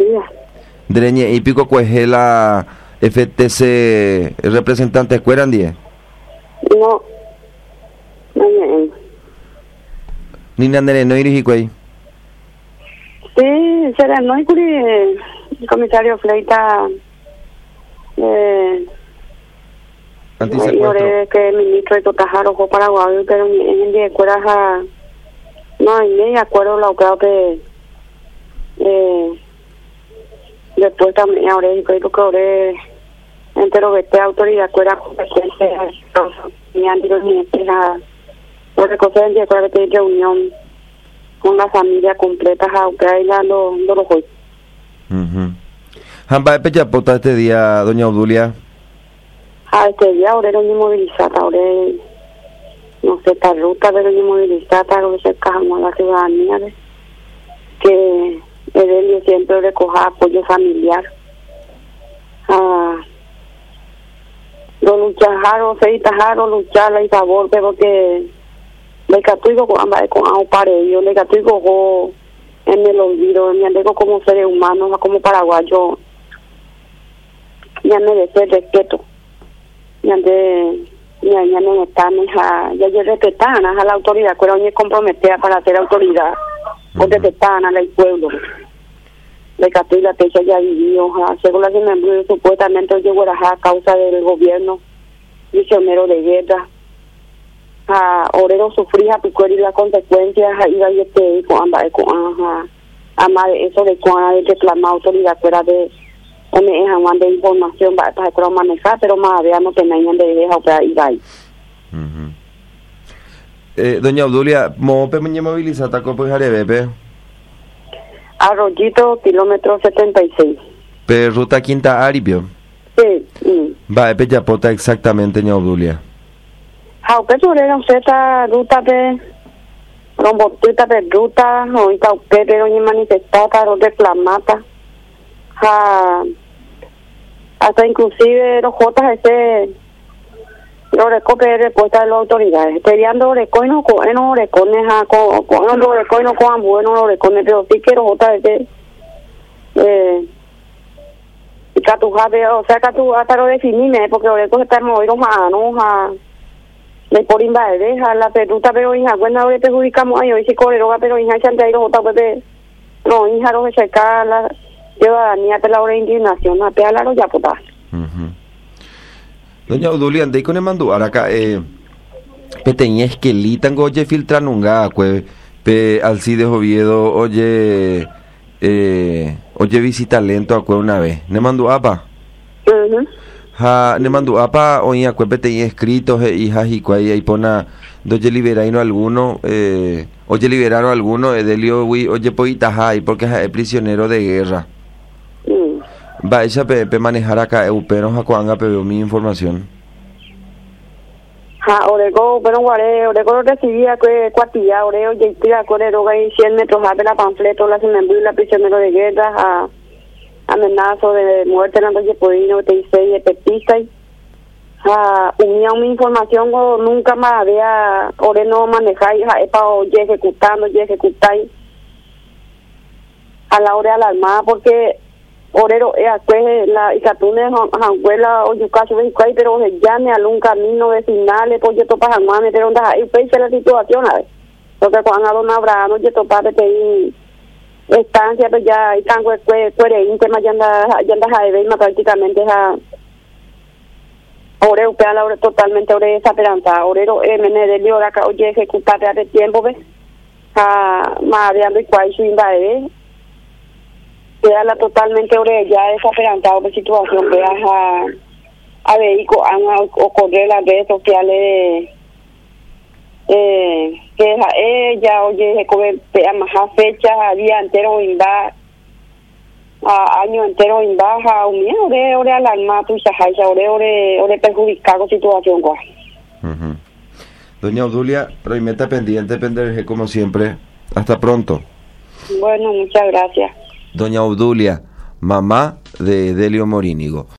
días. Dreñe y pico cueje la FTC representante escueran 10. No. Ni nandere no irigi cuey. Sí, será no hay el comisario Fleita Antisecuestro. que el ministro de Totajaro fue paraguayo, pero en el día de escuelas no hay ni acuerdo lo que después también ahora creo que ahora entero vete autoridad fuera competente ni anteriormente nada porque cosa del día de reunión con la familia completa aunque ahí lo hoy. Jamba de Pechapota este día, doña Obdulia. Este día ahora era inmovilizada, ahora no sé, esta ruta de la inmovilizada, lo que se cajamos a la ciudadanía que él siempre recoja apoyo familiar. Lo lucharon, se tajaron, luchar a favor, pero que le catuigo con yo le catuigo en el olvido, me andego como seres humanos, como paraguayo, ya merece respeto, ya no están, ya yo respetan a la autoridad, pero me comprometía para ser autoridad, porque respetan al pueblo. Le cató la techa ya vivió, según la que supuestamente llegó a causa del gobierno, misionero de guerra. Orero sufría picuer y las consecuencias, iba y con eso de cuando reclamar autoridad fuera de de información para manejar, pero más allá no tenían de dejar para ir ahí. Doña Obdulia, ¿cómo me moviliza taco pues Jarebepe? Arroyito, kilómetro 76. Pero ruta Quinta Aripio. Sí. Va, Pechapota exactamente, doña Obdulia. Pero era esta ruta de rombotita de ruta, ahorita pero ni manifestada, o reclamata. Hasta inclusive los JGC lo recoge respuesta de las autoridades peleando recoino con no recones con lo recoino con bueno lo recones pero sí quiero JGC y catujabe o sea catu hasta lo definirme porque lo recoge estar movidos a de por invadir a la peruta pero hija cuando le perjudicamos a ellos y si correroga pero hija chante ahí los JGC no hija lo que cerca la ciudadanía de la hora de indignación a pealar ya puta. Doña Obdulia, andei con el manduar acá, peteña esquelita, oye, filtra nunca, pe Alcides Oviedo, oye, visita lento a una vez, ne mandó apa. Ne mandó apa, oye, peteña escritos, hijas y cuay, ahí pona, doye liberaino alguno, oye, liberaron alguno, Edelio, oye, poita, y porque es prisionero de guerra. Va ella pe manejar acá euperos a cuanga pe veo mi información. Orego, pero orego recibía que cuartilla, oreo y tira correro y 100 metros de la panfleto, la semembula, prisionero de guerra, amenazo de muerte en la noche podino, te hice y pepista unía mi información o nunca más había ore no manejar para oye ejecutando a la hora alarmada porque orero pues la Icatune abuela o yucacho pero se llame a un camino vecinal pues yo topa jamás pero onda ahí pues la situación a ver porque cuando a don Abraham yo topa de pedir estancia pues ya y tan pues tema ya anda a ver prácticamente orero pea la hora totalmente orero esa esperanza orero menedelio acá oye ejecutar hace tiempo ves más hablando y cuál su invade queda totalmente ya desesperantado por situación veas a vehículos han ocurrido las redes sociales que ella oye se come más fechas día entero inda año entero inda un miedo ore alarma tu sahaja ore perjudicado situación cuál. Doña Obdulia, meta pendiente penderje como siempre. Hasta pronto. Bueno, muchas gracias. Doña Obdulia, mamá de Delio Morínigo.